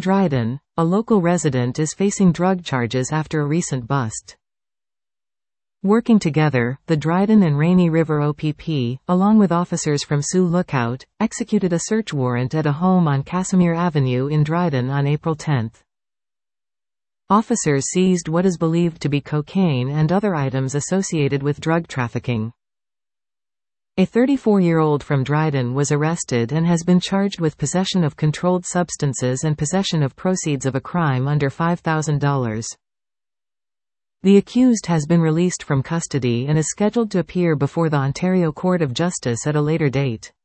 Dryden, a local resident is facing drug charges after a recent bust. Working together, the Dryden and Rainy River OPP, along with officers from Sioux Lookout, executed a search warrant at a home on Casimir Avenue in Dryden on April 10. Officers seized what is believed to be cocaine and other items associated with drug trafficking. A 34-year-old from Dryden was arrested and has been charged with possession of controlled substances and possession of proceeds of a crime under $5,000. The accused has been released from custody and is scheduled to appear before the Ontario Court of Justice at a later date.